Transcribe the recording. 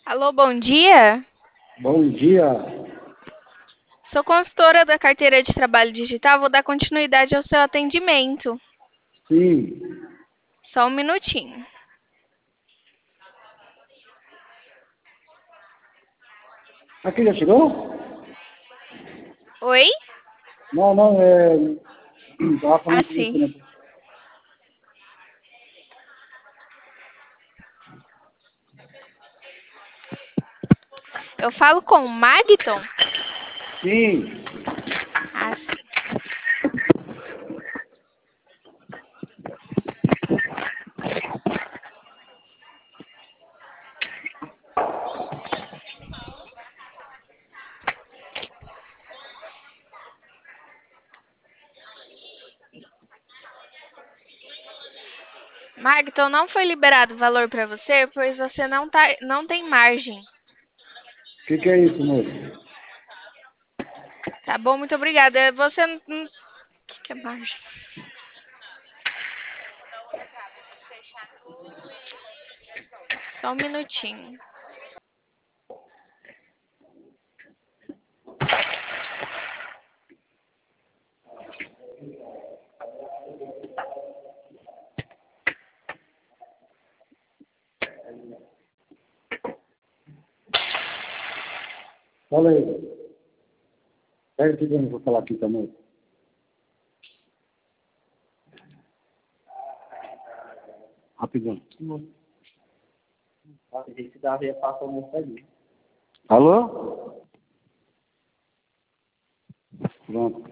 Alô, bom dia. Bom dia. Sou consultora da carteira de trabalho digital. Vou dar continuidade ao seu atendimento. Sim. Só um minutinho. Aqui já chegou? Oi? Não, não, Tava Ah, falando com você, sim. né? Eu falo com o Magton? Sim. Ah, sim. Magton, não foi liberado o valor para você, pois você não tem margem. O que é isso, moço? Tá bom, muito obrigada. Você não... O que é margem? Só um minutinho. Fala aí. Pega aqui que eu não vou falar aqui também. Rapidão. Alô? Pronto.